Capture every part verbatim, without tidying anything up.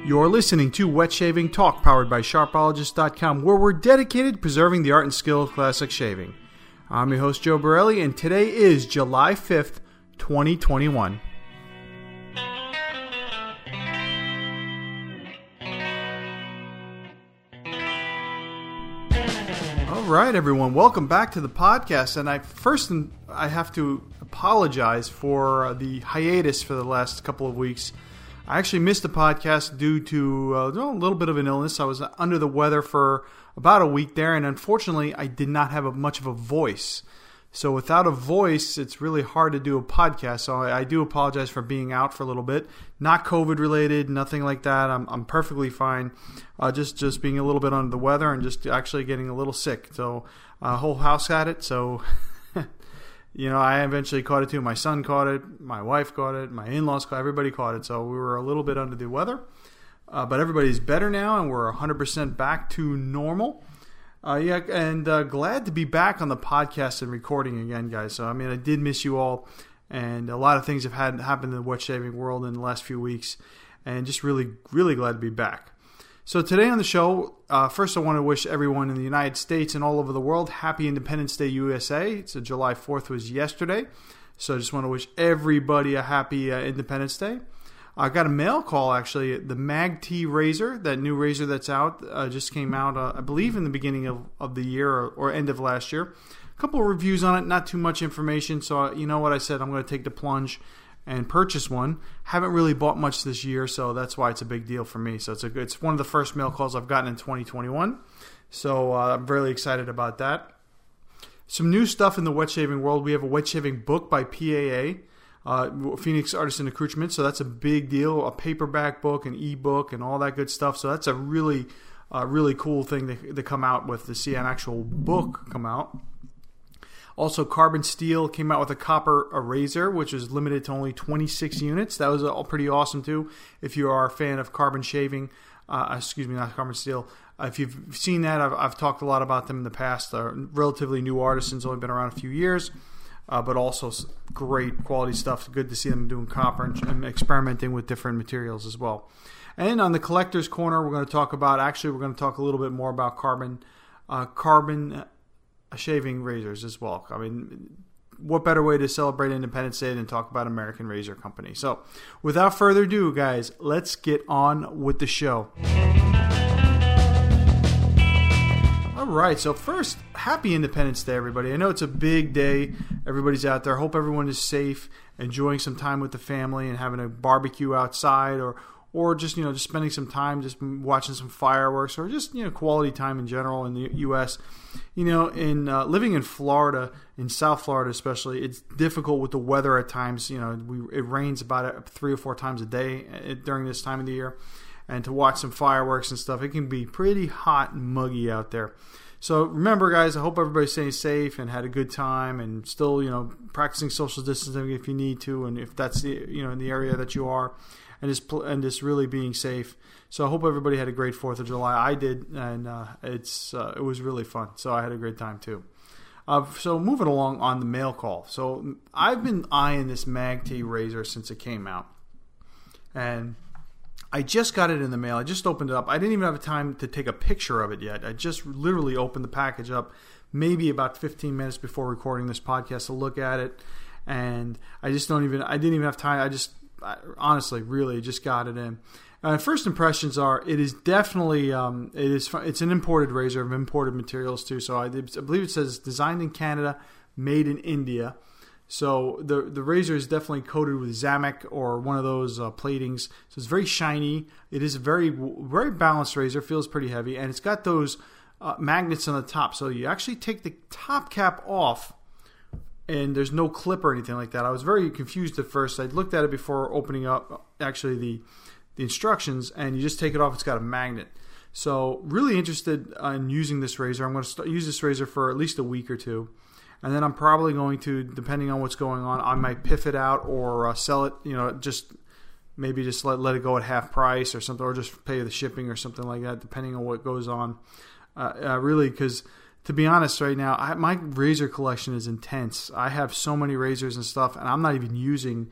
You're listening to Wet Shaving Talk, powered by Sharpologist dot com, where we're dedicated to preserving the art and skill of classic shaving. I'm your host, Joe Borelli, and today is July fifth, twenty twenty-one. All right, everyone, welcome back to the podcast. And I first I have to apologize for the hiatus for the last couple of weeks. I actually missed the podcast due to uh, a little bit of an illness. I was under the weather for about a week there, and unfortunately, I did not have a, much of a voice. So without a voice, it's really hard to do a podcast. So I, I do apologize for being out for a little bit. Not COVID related, nothing like that. I'm I'm perfectly fine. Uh, just just being a little bit under the weather and just actually getting a little sick. So uh, whole house had it. So. You know, I eventually caught it too. My son caught it. My wife caught it. My in-laws caught it. Everybody caught it. So we were a little bit under the weather. Uh, but everybody's better now, and we're one hundred percent back to normal. Uh, yeah, and uh, glad to be back on the podcast and recording again, guys. So, I mean, I did miss you all. And a lot of things have had happened in the wet shaving world in the last few weeks. And just really, really glad to be back. So today on the show, uh, first I want to wish everyone in the United States and all over the world happy Independence Day, U S A. So July fourth was yesterday. So I just want to wish everybody a happy uh, Independence Day. I got a mail call, actually. The MagT razor, that new razor that's out, uh, just came out, uh, I believe, in the beginning of, of the year or, or end of last year. A couple of reviews on it, not too much information. So uh, you know what I said, I'm going to take the plunge and purchase one. Haven't really bought much this year, so that's why it's a big deal for me. So it's a good, it's one of the first mail calls I've gotten in twenty twenty-one. So uh, I'm really excited about that. Some new stuff in the wet shaving world. We have a wet shaving book by P A A, uh, Phoenix Artisan Accoutrement. So that's a big deal. A paperback book, an e-book, and all that good stuff. So that's a really, uh, really cool thing to, to come out with, to see an actual book come out. Also, Carbon Steel came out with a copper razor, which is limited to only twenty-six units. That was all pretty awesome, too. If you are a fan of carbon shaving, uh, excuse me, not Carbon Steel. Uh, if you've seen that, I've, I've talked a lot about them in the past. They're relatively new artisans, only been around a few years, uh, but also great quality stuff. Good to see them doing copper and, and experimenting with different materials as well. And on the Collector's Corner, we're going to talk about, actually, we're going to talk a little bit more about carbon, uh, carbon shaving razors as well. I mean, what better way to celebrate Independence Day than talk about American Razor Company? So, without further ado, guys, let's get on with the show. All right, so first, happy Independence Day, everybody. I know it's a big day. Everybody's out there. Hope everyone is safe, enjoying some time with the family and having a barbecue outside, or or just, you know, just spending some time just watching some fireworks, or just, you know, quality time in general in the U S You know, in uh, living in Florida, in South Florida especially, it's difficult with the weather at times. You know, we, it rains about three or four times a day during this time of the year. And to watch some fireworks and stuff, it can be pretty hot and muggy out there. So remember, guys, I hope everybody's staying safe and had a good time, and still, you know, practicing social distancing if you need to, and if that's the, you know, in the area that you are. And just and just really being safe. So I hope everybody had a great Fourth of July. I did, and uh, it's uh, it was really fun. So I had a great time too. Uh, so moving along on the mail call. So I've been eyeing this MagT razor since it came out, and I just got it in the mail. I just opened it up. I didn't even have time to take a picture of it yet. I just literally opened the package up, maybe about fifteen minutes before recording this podcast, to look at it, and I just don't even. I didn't even have time. I just. I, honestly, really, just got it in. Uh, first impressions are, it is definitely, um, it is. It's an imported razor of imported materials too. So I, I believe it says designed in Canada, made in India. So the the razor is definitely coated with Zamek or one of those uh, platings. So it's very shiny. It is a very very balanced razor. Feels pretty heavy, and it's got those uh, magnets on the top. So you actually take the top cap off, and there's no clip or anything like that. I was very confused at first. I looked at it before opening up actually the the instructions, and you just take it off. It's got a magnet. So really interested in using this razor. I'm going to start, use this razor for at least a week or two. And then I'm probably going to, depending on what's going on, I might piff it out or uh, sell it, you know, just maybe just let, let it go at half price or something, or just pay the shipping or something like that, depending on what goes on. Uh, uh, really, because to be honest, right now, I, my razor collection is intense. I have so many razors and stuff, and I'm not even using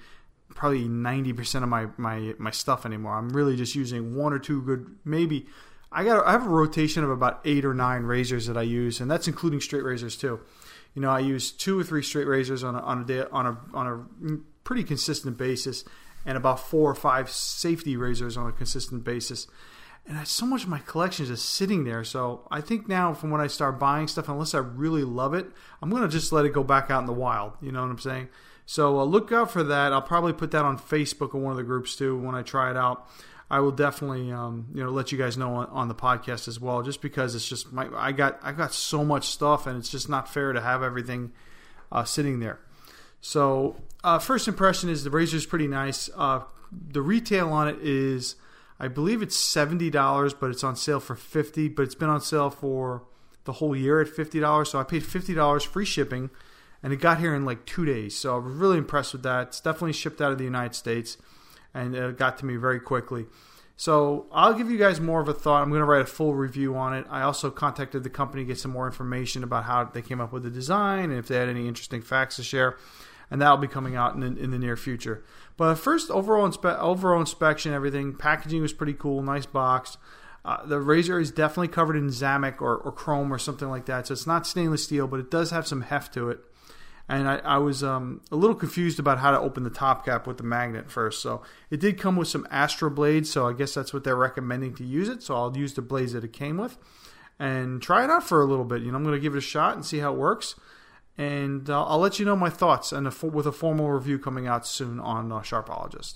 probably ninety percent of my, my, my stuff anymore. I'm really just using one or two good, maybe. I got I have a rotation of about eight or nine razors that I use, and that's including straight razors too. You know, I use two or three straight razors on a, on a day, on a on a pretty consistent basis, and about four or five safety razors on a consistent basis. And I, so much of my collection is just sitting there. So I think now, from when I start buying stuff, unless I really love it, I'm going to just let it go back out in the wild. You know what I'm saying? So uh, look out for that. I'll probably put that on Facebook or one of the groups too when I try it out. I will definitely, um, you know, let you guys know on, on the podcast as well. Just because it's just my, I got, I got so much stuff, and it's just not fair to have everything uh, sitting there. So uh, first impression is the razor is pretty nice. Uh, the retail on it is, I believe it's seventy dollars, but it's on sale for fifty dollars. But it's been on sale for the whole year at fifty dollars. So I paid fifty dollars free shipping, and it got here in like two days. So I was really impressed with that. It's definitely shipped out of the United States, and it got to me very quickly. So I'll give you guys more of a thought. I'm going to write a full review on it. I also contacted the company to get some more information about how they came up with the design and if they had any interesting facts to share. And that'll be coming out in, in the near future. But first, overall, inspe- overall inspection, everything. Packaging was pretty cool. Nice box. Uh, the razor is definitely covered in Zamic or, or chrome or something like that. So it's not stainless steel, but it does have some heft to it. And I, I was um, a little confused about how to open the top cap with the magnet first. So it did come with some Astro blades, so I guess that's what they're recommending to use it. So I'll use the blades that it came with and try it out for a little bit. You know, I'm going to give it a shot and see how it works. And uh, I'll let you know my thoughts and a, with a formal review coming out soon on uh, Sharpologist.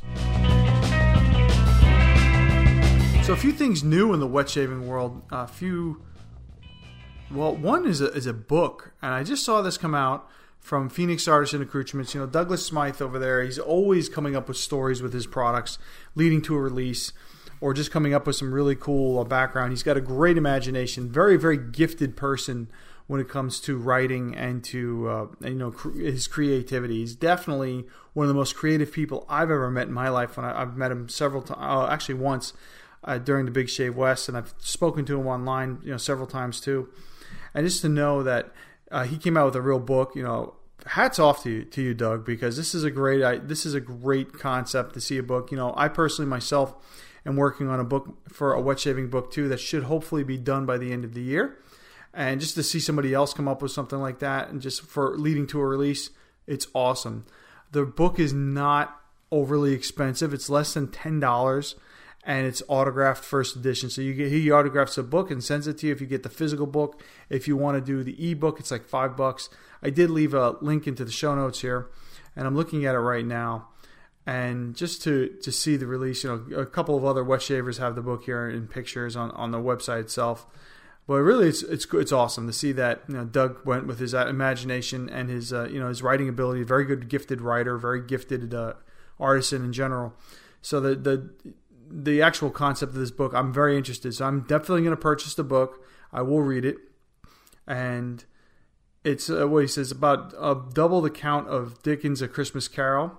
So a few things new in the wet shaving world. A few, well, one is a, is a book, and I just saw this come out from Phoenix Artisan Accoutrements. You know, Douglas Smythe over there, he's always coming up with stories with his products leading to a release or just coming up with some really cool uh, background. He's got a great imagination, very, very gifted person when it comes to writing and to uh, you know cr- his creativity. He's definitely one of the most creative people I've ever met in my life. When I, I've met him several times, uh, actually once uh, during the Big Shave West, and I've spoken to him online, you know, several times too. And just to know that uh, he came out with a real book, you know, hats off to you, to you, Doug, because this is a great I, this is a great concept to see a book. You know, I personally myself am working on a book for a wet shaving book too that should hopefully be done by the end of the year. And just to see somebody else come up with something like that and just for leading to a release, it's awesome. The book is not overly expensive. It's less than ten dollars, and it's autographed first edition. So you get, he autographs a book and sends it to you if you get the physical book. If you want to do the ebook, it's like five bucks. I did leave a link into the show notes here, and I'm looking at it right now. And just to, to see the release, you know, a couple of other wet shavers have the book here in pictures on, on the website itself. But really, it's it's it's awesome to see that, you know, Doug went with his imagination and his uh, you know his writing ability. Very good, gifted writer, very gifted uh, artisan in general. So the the the actual concept of this book, I'm very interested. So I'm definitely going to purchase the book. I will read it, and it's uh, what he says about uh, double the count of Dickens' A Christmas Carol.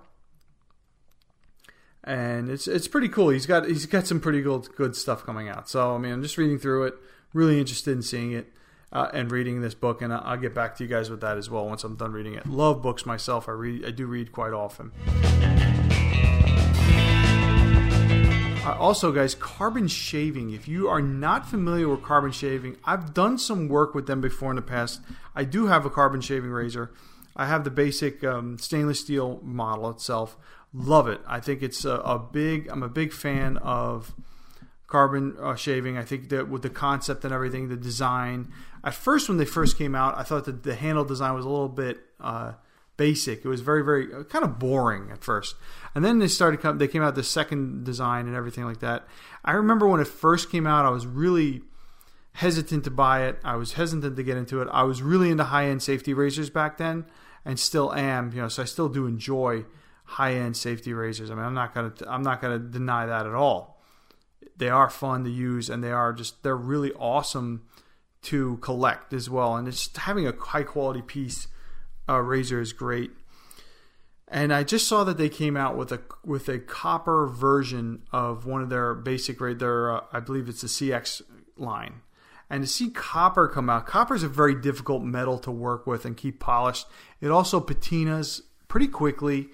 And it's it's pretty cool. He's got he's got some pretty good good stuff coming out. So I mean, I'm just reading through it. Really interested in seeing it uh, and reading this book, and I'll get back to you guys with that as well once I'm done reading it. Love books myself. I read. I do read quite often. Uh, also, guys, Carbon Shaving. If you are not familiar with Carbon Shaving, I've done some work with them before in the past. I do have a Carbon Shaving razor. I have the basic um, stainless steel model itself. Love it. I think it's a, a big. I'm a big fan of Carbon uh, shaving. I think that with the concept and everything, the design. At first, when they first came out, I thought that the handle design was a little bit uh, basic. It was very, very uh, kind of boring at first. And then they started. Come, they came out with the second design and everything like that. I remember when it first came out, I was really hesitant to buy it. I was hesitant to get into it. I was really into high-end safety razors back then, and still am. You know, so I still do enjoy high-end safety razors. I mean, I'm not gonna. I'm not gonna deny that at all. They are fun to use, and they are just, they're really awesome to collect as well. And it's having a high quality piece uh, razor is great. And I just saw that they came out with a with a copper version of one of their basic, their uh, I believe it's the C X line. And to see copper come out, copper is a very difficult metal to work with and keep polished. It also patinas pretty quickly.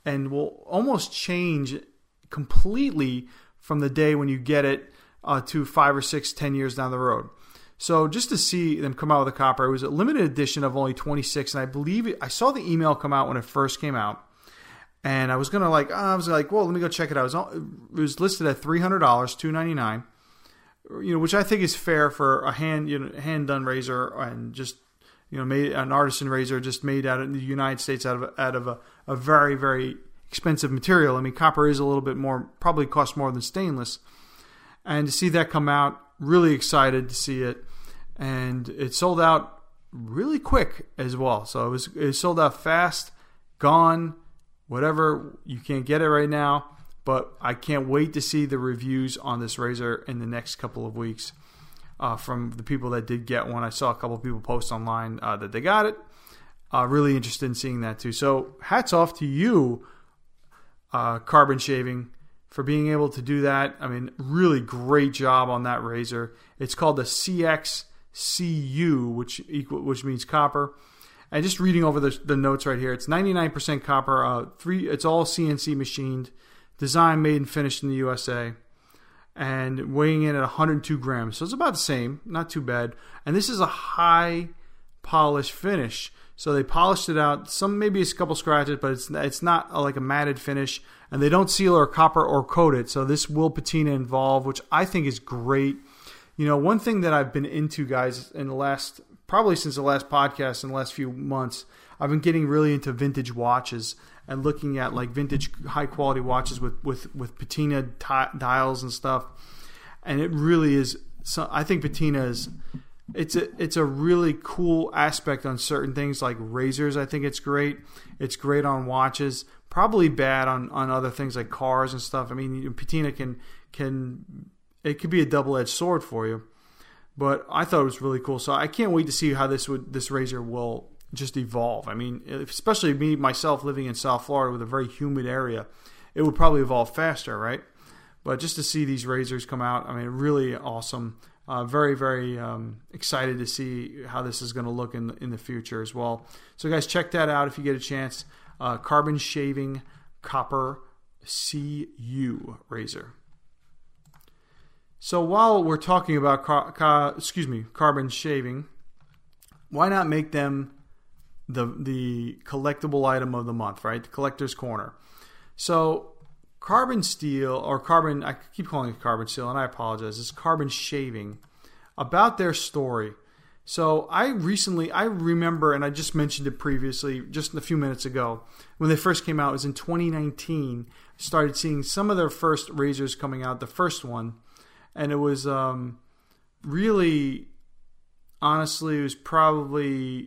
and will almost change completely from the day when you get it uh, to five or six, ten years down the road. So just to see them come out with a copper, it was a limited edition of only twenty-six, and I believe it, I saw the email come out when it first came out, and I was gonna like, oh, I was like, well, let me go check it out. It was, it was listed at three hundred dollars, two ninety-nine, you know, which I think is fair for a hand, you know, hand done razor and just, you know, made an artisan razor just made out of the United States out of out of a, a very very expensive material. I mean, copper is a little bit more, probably costs more than stainless, and to see that come out, really excited to see it. And it sold out really quick as well. So it was it sold out fast, gone, whatever. You can't get it right now, but I can't wait to see the reviews on this razor in the next couple of weeks uh, from the people that did get one. I saw a couple of people post online uh, that they got it. Uh, really interested in seeing that too. So hats off to you, uh, Carbon Shaving, for being able to do that. I mean, really great job on that razor. It's called the C X C U, which equal, which means copper. And just reading over the, the notes right here, it's ninety-nine percent copper. Uh, three, it's all C N C machined, designed, made, and finished in the U S A, and weighing in at one hundred two grams. So it's about the same, not too bad. And this is a high polish finish. So they polished it out. Some maybe it's a couple scratches, but it's it's not a, like a matted finish. And they don't seal or copper or coat it. So this will patina involve, which I think is great. You know, one thing that I've been into, guys, in the last, probably since the last podcast in the last few months, I've been getting really into vintage watches and looking at like vintage high quality watches with, with, with patina t- dials and stuff. And it really is, so I think patina is, it's a, it's a really cool aspect on certain things like razors. I think it's great. It's great on watches, probably bad on, on other things like cars and stuff. I mean, patina can, can, it could be a double-edged sword for you, but I thought it was really cool. So I can't wait to see how this would this razor will just evolve. I mean, especially me myself living in South Florida with a very humid area, it would probably evolve faster, right? But just to see these razors come out, I mean, really awesome. Uh, very, very um, excited to see how this is going to look in in the future as well. So guys, check that out if you get a chance. Uh, Carbon Shaving Copper C U razor. So while we're talking about car, car, excuse me, Carbon Shaving, why not make them the the collectible item of the month, right? The collector's corner. So Carbon Steel or Carbon, I keep calling it Carbon Steel, and I apologize. It's Carbon Shaving, about their story. So I recently, I remember, and I just mentioned it previously, just a few minutes ago, when they first came out. It was in twenty nineteen. I started seeing some of their first razors coming out. The first one. And it was um, really, honestly, it was probably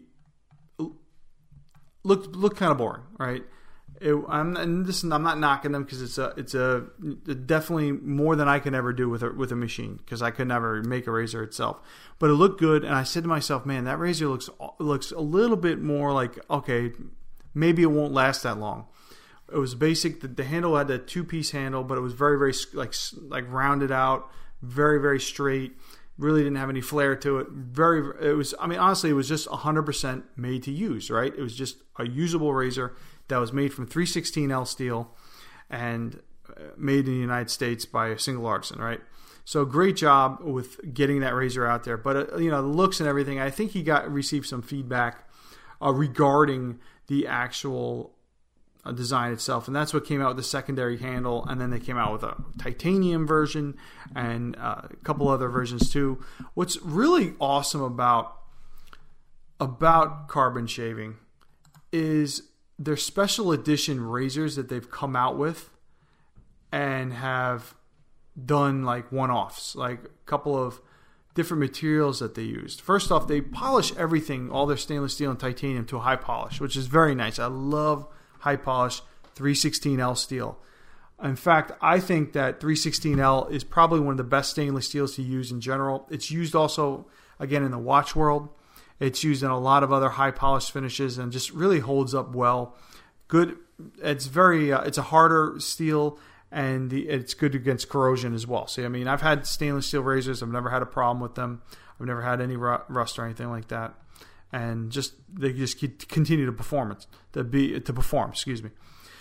looked looked kind of boring, right? It, I'm and this, I'm not knocking them because it's a it's a definitely more than I can ever do with a, with a machine, because I could never make a razor itself. But it looked good, and I said to myself, man, that razor looks looks a little bit more like, okay, maybe it won't last that long. It was basic. The, the handle had a two piece handle, but it was very very like like rounded out. Very, very straight. Really didn't have any flair to it. Very, it was, I mean, honestly, it was just one hundred percent made to use, right? It was just a usable razor that was made from three sixteen L steel and made in the United States by a single artisan, right? So great job with getting that razor out there. But, uh, you know, the looks and everything, I think he got received some feedback uh, regarding the actual design itself, and that's what came out with the secondary handle. And then they came out with a titanium version and uh, a couple other versions too. What's really awesome about about Carbon Shaving is their special edition razors that they've come out with and have done like one-offs, like a couple of different materials that they used. First off, they polish everything, all their stainless steel and titanium, to a high polish, which is very nice. I love high polish three sixteen L steel. In fact, I think that three sixteen L is probably one of the best stainless steels to use in general. It's used also, again, in the watch world. It's used in a lot of other high polish finishes and just really holds up well. Good. It's very. Uh, it's a harder steel, and the, it's good against corrosion as well. So I mean, I've had stainless steel razors. I've never had a problem with them. I've never had any rust or anything like that. And just they just continue to perform it to be to perform. Excuse me.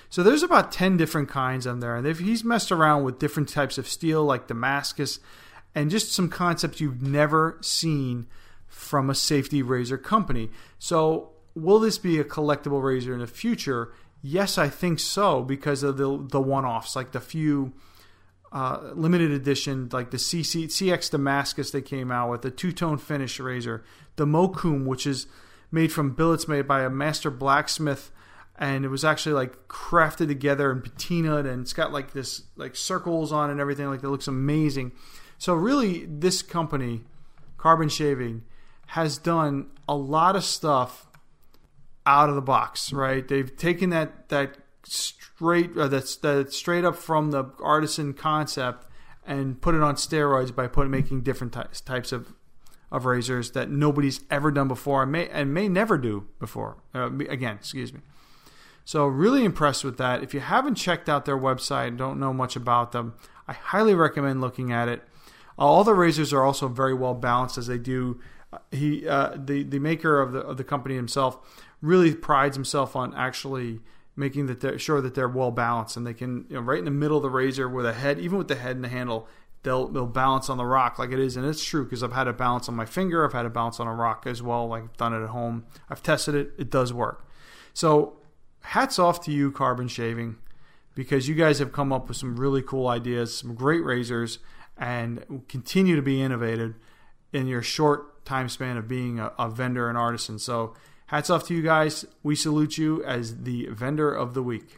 So there's about ten different kinds on there. And they've, he's messed around with different types of steel like Damascus and just some concepts you've never seen from a safety razor company. So will this be a collectible razor in the future? Yes, I think so, because of the the one-offs, like the few uh, limited edition, like the C C, C X Damascus they came out with, the two-tone finish razor, the Mokum, which is made from billets made by a master blacksmith, and it was actually like crafted together and patinaed, and it's got like this like circles on it and everything. Like, it looks amazing. So really, this company, Carbon Shaving, has done a lot of stuff out of the box, right? They've taken that that straight uh, that's that straight up from the artisan concept and put it on steroids by putting making different types types of of razors that nobody's ever done before and may and may never do before. Uh, again, excuse me. So really impressed with that. If you haven't checked out their website and don't know much about them, I highly recommend looking at it. All the razors are also very well balanced, as they do. He, uh, the the maker of the of the company himself, really prides himself on actually making that they're, sure that they're well balanced, and they can, you know, right in the middle of the razor with a head, even with the head and the handle, they'll they'll balance on the rock like it is, and it's true because I've had it balance on my finger, I've had it balance on a rock as well, like I've done it at home, I've tested it, it does work. So hats off to you, Carbon Shaving, because you guys have come up with some really cool ideas, some great razors, and continue to be innovative in your short time span of being a, a vendor and artisan. So hats off to you guys. We salute you as the vendor of the week.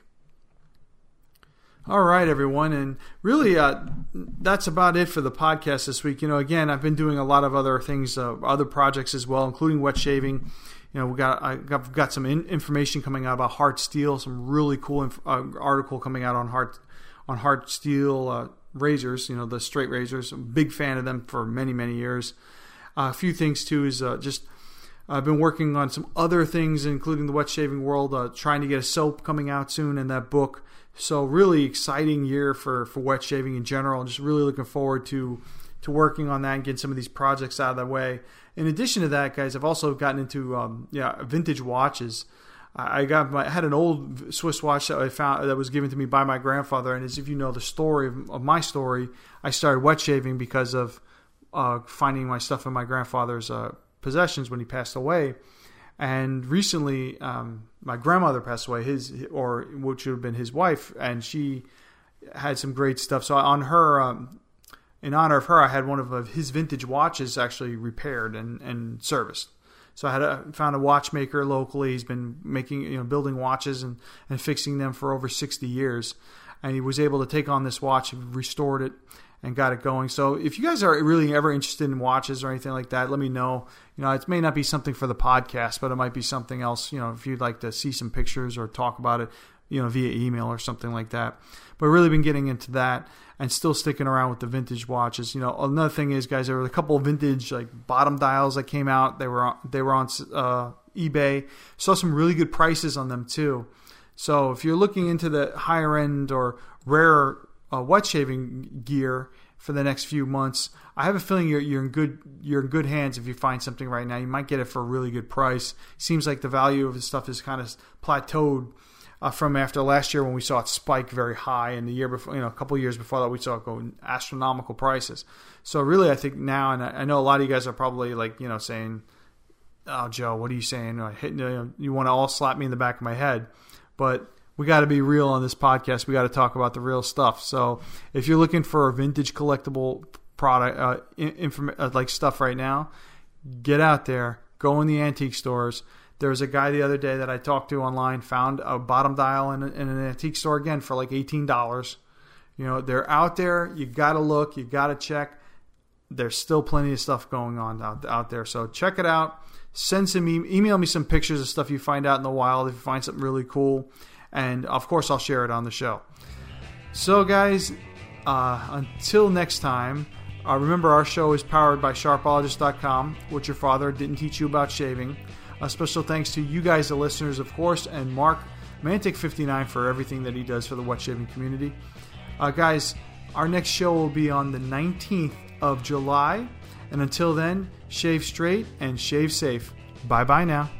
All right, everyone. And really, uh, that's about it for the podcast this week. You know, again, I've been doing a lot of other things, uh, other projects as well, including wet shaving. You know, we got I got, got some in, information coming out about hard steel, some really cool inf- uh, article coming out on hard on hard steel uh, razors. You know, the straight razors. I'm a big fan of them for many many years. Uh, a few things too is uh, just I've been working on some other things, including the wet shaving world, uh, trying to get a soap coming out soon in that book. So really exciting year for, for wet shaving in general. Just really looking forward to to working on that and getting some of these projects out of the way. In addition to that, guys, I've also gotten into um, yeah vintage watches. I got my, I had an old Swiss watch that I found that was given to me by my grandfather, and as if you know the story of, of my story, I started wet shaving because of uh, finding my stuff in my grandfather's uh, possessions when he passed away. And recently, um, my grandmother passed away, his or which would have been his wife, and she had some great stuff. So on her, um, in honor of her, I had one of his vintage watches actually repaired and, and serviced. So I had a, found a watchmaker locally. He's been making, you know, building watches and, and fixing them for over sixty years. And he was able to take on this watch, restored it, and got it going. So if you guys are really ever interested in watches or anything like that, let me know. You know, it may not be something for the podcast, but it might be something else. You know, if you'd like to see some pictures or talk about it, you know, via email or something like that. But really been getting into that and still sticking around with the vintage watches. You know, another thing is, guys, there were a couple of vintage like bottom dials that came out. They were on, they were on uh, eBay. Saw some really good prices on them too. So if you're looking into the higher end or rarer uh, wet shaving gear for the next few months, I have a feeling you're you're in good you're in good hands if you find something right now. You might get it for a really good price. Seems like the value of the stuff is kind of plateaued uh, from after last year when we saw it spike very high, and the year before, you know, a couple of years before that, we saw it go astronomical prices. So really, I think now, and I know a lot of you guys are probably like, you know, saying, "Oh, Joe, what are you saying? Hitting, you know, you want to all slap me in the back of my head," but we got to be real on this podcast. We got to talk about the real stuff. So if you're looking for a vintage collectible product, uh, inform- uh, like stuff right now, get out there, go in the antique stores. There was a guy the other day that I talked to online, found a bottom dial in, in an antique store again for like eighteen dollars. You know, they're out there. You got to look. You got to check. There's still plenty of stuff going on out, out there. So check it out. Send some e- email me some pictures of stuff you find out in the wild if you find something really cool. And, of course, I'll share it on the show. So, guys, uh, until next time, uh, remember our show is powered by Sharpologist dot com, what your father didn't teach you about shaving. A special thanks to you guys, the listeners, of course, and Mark Mantic fifty-nine for everything that he does for the wet shaving community. Uh, guys, our next show will be on the nineteenth of July. And until then, shave straight and shave safe. Bye-bye now.